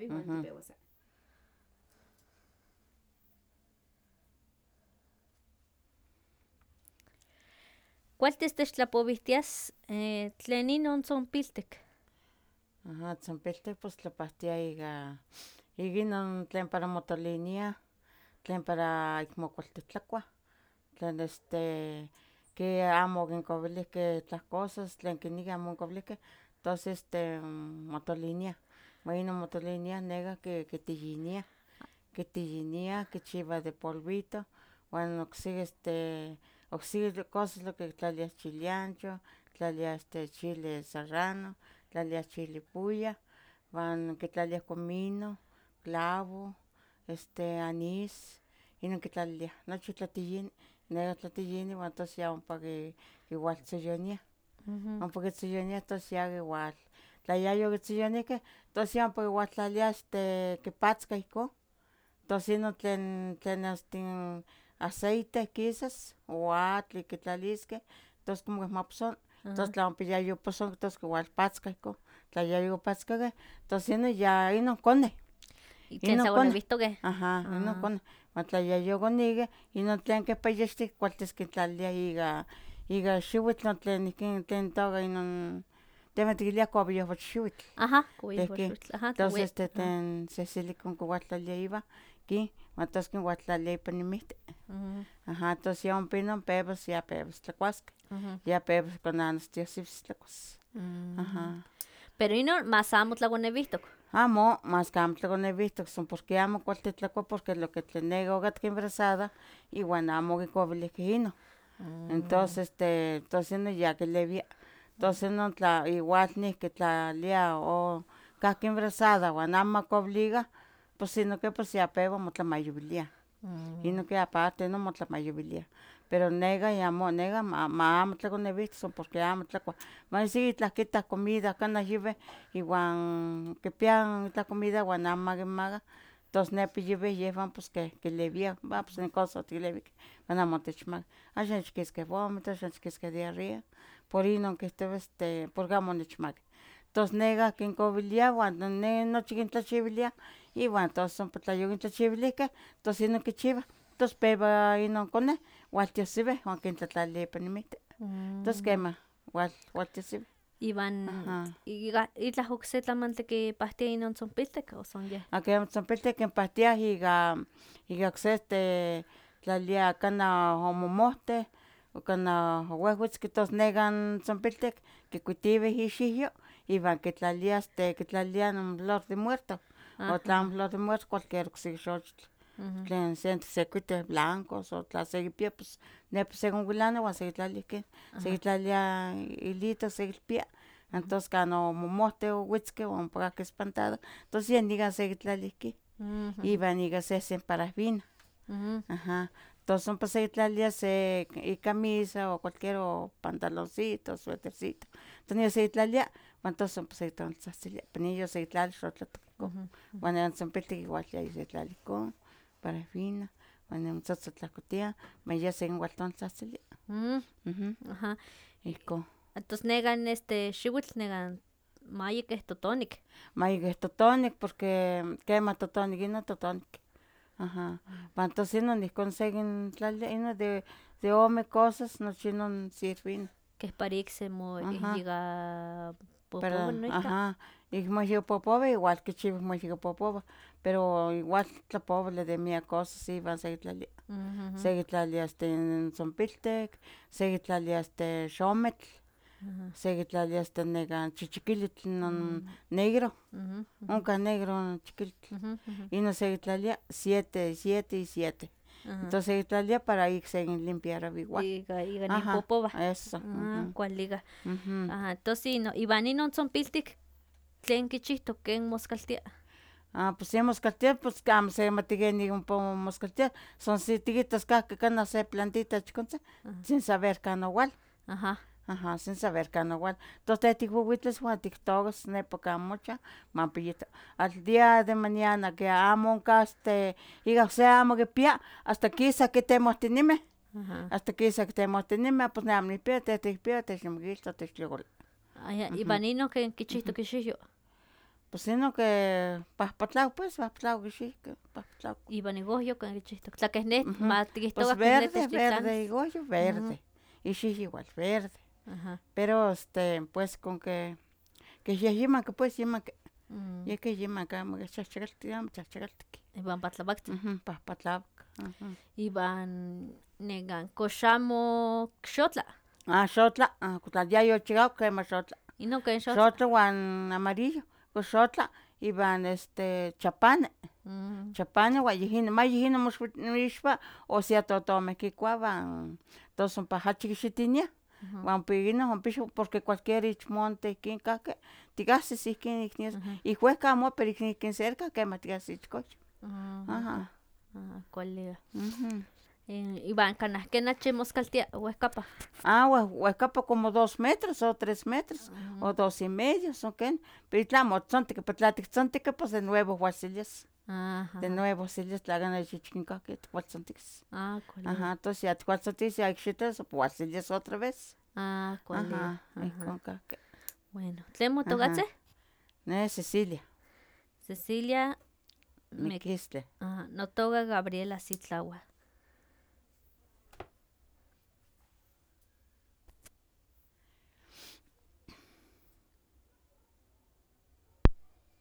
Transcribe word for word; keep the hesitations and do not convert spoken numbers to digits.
igual Ujú. tipeuasa. Cualtis techtlapowihtias eh, tlen inon tzonpiltik. Ajá, tzonpiltik pues tlapahtia iga iga inon tlen para motolinia, tlen para ik mokualtitlakuah, tlen este que amo okinkowilihkeh itlah cosas tlen kinequih amo onkowilihkeh, tos este motoliniah, ua inon motoliniah neka ki kitiyiniah, kitiyiniah kichiuah de polvito, uan ocseki este ocseki cosas lo que kitlaliah chile ancho, kitlaliah este chile serrano, kitlaliah chile pulla, uan kitlaliah comino, clavo, este anís, inon kitlaliliah, nochi tlatiyini, neka tlatiyini uan tos ya ompa ki kiwaltzoyoniah, ompa kitzoyoniah tos ya kiwal, tla yayokitzoyonihkeh tos ya ompa kiwaltlaliah este kipatzkah ihkon, tos inon tlen tlen este aceite kisas o atl kitlaliskeh tos como ihmaposoni, tos tla ompa yayoposonki tos kiwalpatzkah ihkon, tla yayopatzkakeh tos inon ya inon koneh, Tlen inon sa koneh, onewihtoqueh. aha, inon Ah. koneh, uan tla yayokonikeh inon tlen kehpa yextik kualtis kitlaliliah iga iga xiuitl non tlen ihkin tlen itoka inon temeh tikiliah cobiyopochxiuitl, Ajá, de cobiyupoxuitl, ajá, tos tle- este ajá. tlen sesilikon kiwaltlaliah iwan kin uan tos kinwaltlaliah ipan inmihti, Ujú, aha, tos ya ompa inon pewas ya pewas tlakuaskeh, ujú. ya pewas konanostiasihsis tlakuas, Mm. aha. Pero inon mas amo tlakonewihtok. Amo, mas que amo tlakonewihtok, son porque amo kualti tlakua porque lo que tlen neka okatka embarazada iwan amo okikowilihkeh inon, entonces este tos inon ya kilewia, tos inon tla igual nihki tlalia o kahki embarazada uan amo makowilikan pos inon ke pos ya pewa motlamayowiliah, inon ke aparte inon motlamayowiliah, pero neka yamo, neka ma ma amo tlakonewihtos son porque amo tlakua, manisiki itlah kitah comida kanah yuwih iwan kipiah itlah comida uan amo makinmakah tos nepa yuwih yehwan pos keh kilewiah, va pos nikan otikilewihkeh uan amo otechmakah, axan nechkiskeh vomito, axan nechkiskeh diarrea, por inon kihtowah este porque amo onechmakeh, tos neka kinkowiliah uan ne nochi kintlachiwiliah iwan tos ompa tla yokintlachiwilihkeh tos inon kichiwah, tos pewa inon koneh waltiasiweh uan kintlatlalilia ipan inmihti, tos kemah wal waltiasiweh. Iwan Ajá. iga- itlah okse tlamantli kipahtia inon tzonpiltik o son yeh. A ken tzonpiltik kinpahtiah iga iga okse este tlalia kanah omomohteh o kanah owehwetzki tos nekan tzonpiltik kikuitiweh ixiwyo iwan kitlaliah este kitlaliah non flor de muerto, o tlamo flor de muerto cualquier okseki xochitl tlen se sekikuiteh blancos o tla sekipia pos nepa sekonwilana uan sekitlalia ihkin, sekitlalia hilito sekilpia, entos kanah omomohteh owitzkeh ompa kahki espantado tos yeh nikan sekitlalia ihkin, iwan ika sehsen parafina, aha, tos ompa sekitlalia se icamisa o cualquier o pantaloncito, suetercito, tos nikan sekitlalia uan tos ompa sekitonaltzahtzilia, ipan inyo sekitlali xoxotoc ihkon, uan nekan tzonpiltik igual sekitlalia ihkon parafina uan niman tzotzontlahkotiah uan yeh sekinwaltonaltzahtzili, Ajá. ihkon. Tos nekan este xiuitl nekan mayekeh totonik. Mayekeh totonik porque kemah totonik inon totonik, aha, uan tos inon ihkon sekintlalia inon de de ome cosas nochi inon sirvinos. Keh para ik Ajá. Para, semoyihyiga noihka. aha, ik moyihyopopowah igual kichiuah moyihyopopowah, pero igual tlapowali de miak cosas iwan sekitlalia, sekitlalia este tzonpiltik, sekitlalia este xometl, sekitlalia este nekan chichikilitl non negro, onka negro chiquilitl, inon sekitlalia siete, siete y siete, tos sekitlalia para ik sekinlimpiarowa igual. Ika ika Ajá, ninpopowah. eso, Ah, ujú. kuali ika. Ujú. Ajá, tos inon, iwan inon tzonpiltik tlen kichihtok ken moskaltia. Ah, pues yen moskaltia pues amo semati kenik ompa moskaltia, son si tikitas kahki kanah se plantita ichkontzin sin saber kan owal, Ajá. aha, sin saber kan owal, tos teh tikwawitlas uan tiktokas nepa kan mochan mampa yeto, al día de mañana que amo onka este ika okse amo kipia hasta kisa kitemohtinimeh, Ajá. hasta kisa kitemohtinimeh pues neh amo nikpia, teh tikpia technemokiltah techtliokolih. Aya, iwan inon ken kichihtok ixiwyo. Pues sino que pahpatlau, pues pahpatlau kixihke, pahpatlau. Iban igoyo kan kichihtok. Tlakeh Ujú. ma Pues tiquihtowa verde, verde, igual verde. Y sí, igual, verde. Ajá. Pero este, pues con que, que ya yima que pues yima que, Mm. ya que yima que amo que chachacalti, amo chachacalti. Iban patlabakti. Ujú, pahpatlau. Ujú. Iban negan koxamo xotla. Ah, xotla, ah, kutal ya yo chigao quema xotla. Ino ken xotla. Xotla wan amarillo, pues xotla, iban este chapane. Mm. Chapane wa yihina, ma yihina mixpa, o sea, totome kikuaban, toson pahachi xitinia. Ujú. Wan pigina, wan pisho, porque cualquier ichmonte kin kake, tigasis ihkin iknias, Ujú. ihuehka amo, pero ihkin cerca, quema tigasis ichkoch. Mm. Ajá. Ah, kuali. Ujú. Eh, Iban kanah ken achi moskaltia huehkapa. Ah, hue- huehkapa como dos metros o tres metros, Ujú. o dos y medio, son ken. Pero tlamo, tzontique, pero tlatictzontique, pues de nuevo huasilias. Ajá. De nuevo, silias tlagana chichinkake, tcualtzontiquis. Ah, kuali. Ajá, entonces ya tcualtzontiquis, ya ikxitas, huasilias otra vez. Ah, kuali. Ajá, Ajá. ihkon kake. Bueno, tlen Ajá. motokatzeh? Ne, Cecilia, Cecilia me Miquistle. ah, notoka Gabriela Sitlawa.